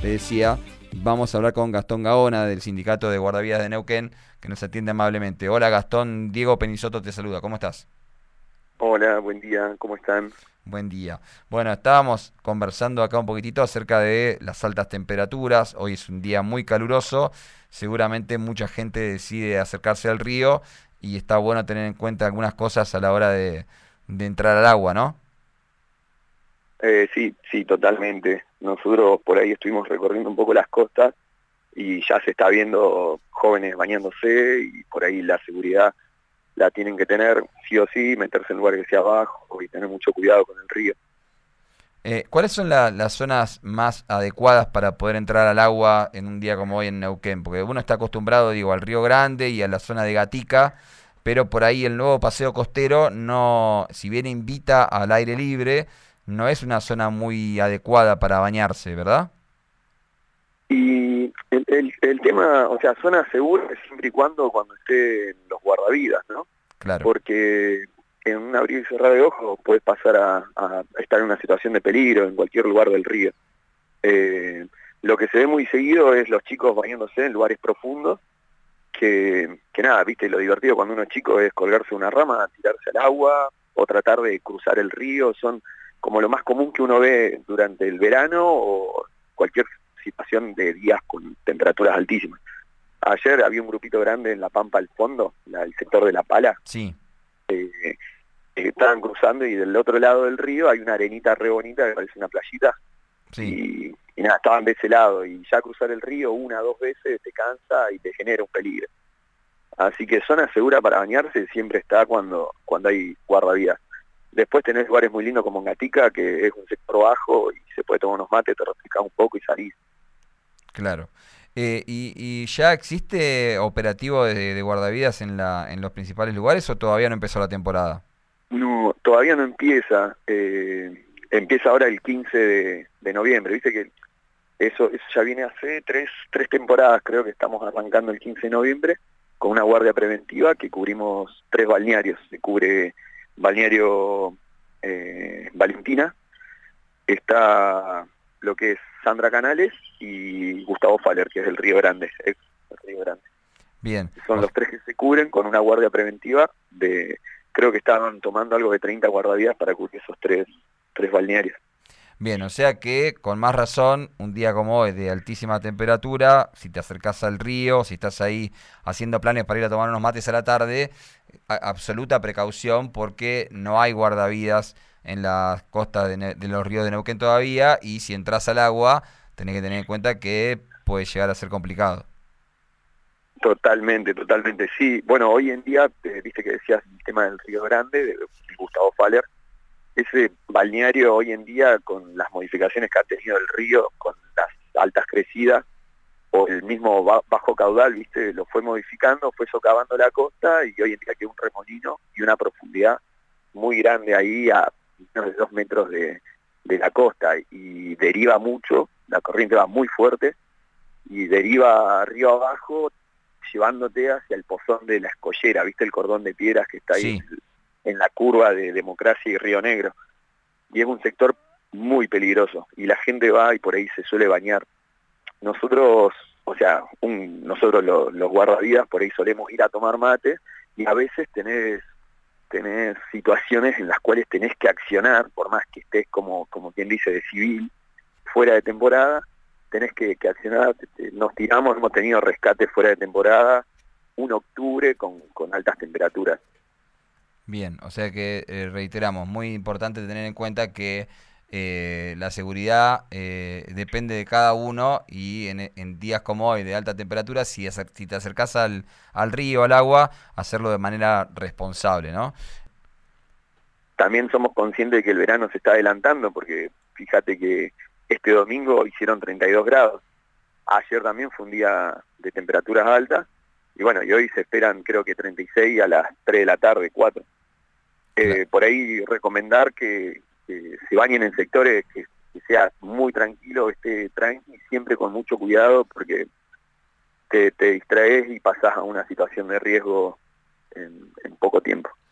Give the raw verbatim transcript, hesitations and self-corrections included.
le decía, vamos a hablar con Gastón Gaona del Sindicato de Guardavidas de Neuquén, que nos atiende amablemente. Hola Gastón, Diego Penisoto te saluda, ¿cómo estás? Hola, buen día, ¿cómo están? Buen día. Bueno, estábamos conversando acá un poquitito acerca de las altas temperaturas. Hoy es un día muy caluroso. Seguramente mucha gente decide acercarse al río y está bueno tener en cuenta algunas cosas a la hora de, de entrar al agua, ¿no? Eh, sí, sí, totalmente. Nosotros por ahí estuvimos recorriendo un poco las costas y ya se está viendo jóvenes bañándose y por ahí la seguridad la tienen que tener sí o sí, meterse en lugares que sea abajo y tener mucho cuidado con el río. Eh, ¿cuáles son la- las zonas más adecuadas para poder entrar al agua en un día como hoy en Neuquén? Porque uno está acostumbrado, digo, al Río Grande y a la zona de Gatica, pero por ahí el nuevo paseo costero no, si bien invita al aire libre, no es una zona muy adecuada para bañarse, ¿verdad? Y el, el, el tema, o sea, zona segura es siempre y cuando cuando estén los guardavidas, ¿no? Claro. Porque en un abrir y cerrar de ojos puedes pasar a, a estar en una situación de peligro en cualquier lugar del río. Eh, lo que se ve muy seguido es los chicos bañándose en lugares profundos, que, que nada, viste, lo divertido cuando uno es chico es colgarse de una rama, tirarse al agua o tratar de cruzar el río, son como lo más común que uno ve durante el verano o cualquier situación de días con temperaturas altísimas. Ayer había un grupito grande en La Pampa al fondo, la, el sector de La Pala, Sí, eh, que estaban cruzando y del otro lado del río hay una arenita re bonita que parece una playita sí. y, y nada, estaban de ese lado y ya cruzar el río una o dos veces te cansa y te genera un peligro. Así que zona segura para bañarse siempre está cuando, cuando hay guardavidas. Después tenés lugares muy lindos como en Gatica, que es un sector bajo y se puede tomar unos mates, te refrescás un poco y salís. Claro. Eh, y, ¿Y ya existe operativo de, de guardavidas en la, en los principales lugares o todavía no empezó la temporada? No, todavía no empieza, eh, empieza ahora el quince de, de noviembre, viste que eso, eso ya viene hace tres, tres temporadas, creo que estamos arrancando el quince de noviembre, con una guardia preventiva que cubrimos tres balnearios, se cubre balneario eh, Valentina, está lo que es Sandra Canales y Gustavo Faller, que es del Río Grande, ex del Río Grande. Bien. Son O, los tres que se cubren con una guardia preventiva de, creo que estaban tomando algo de treinta guardavidas para cubrir esos tres, tres balnearios. Bien, o sea que con más razón, un día como hoy de altísima temperatura, si te acercás al río, si estás ahí haciendo planes para ir a tomar unos mates a la tarde, a- absoluta precaución porque no hay guardavidas en las costas de, Ne- de los ríos de Neuquén todavía y si entras al agua, tenés que tener en cuenta que puede llegar a ser complicado. Totalmente, totalmente, sí. Bueno, hoy en día, eh, viste que decías el tema del Río Grande, de, de Gustavo Faller, ese balneario hoy en día, con las modificaciones que ha tenido el río, con las altas crecidas, o el mismo ba- bajo caudal, viste, lo fue modificando, fue socavando la costa y hoy en día queda un remolino y una profundidad muy grande ahí a menos de dos metros de, de la costa y deriva mucho, la corriente va muy fuerte y deriva río abajo llevándote hacia el pozón de la Escollera, viste el cordón de piedras que está ahí en, Sí, el- en la curva de Democracia y Río Negro. Y es un sector muy peligroso y la gente va y por ahí se suele bañar. Nosotros, o sea, un, nosotros lo- los guardavidas por ahí solemos ir a tomar mate y a veces tenés, tenés situaciones en las cuales tenés que accionar, por más que estés como, como quien dice de civil, fuera de temporada, tenés que, que accionar, te- te- nos tiramos, hemos tenido rescates fuera de temporada, un octubre con, con altas temperaturas. bien, o sea que eh, reiteramos, muy importante tener en cuenta que eh, la seguridad eh, depende de cada uno y en, en días como hoy de alta temperatura, si, acer- si te acercás al, al río, al agua, hacerlo de manera responsable, ¿no? También somos conscientes de que el verano se está adelantando, porque fíjate que este domingo hicieron treinta y dos grados. Ayer también fue un día de temperaturas altas, y bueno, y hoy se esperan creo que treinta y seis a las tres de la tarde, cuatro. Cla- Eh, por ahí recomendar que, que se bañen en sectores que, que sea muy tranquilo, esté tranqui, siempre con mucho cuidado, porque te, te distraes y pasás a una situación de riesgo en, en poco tiempo.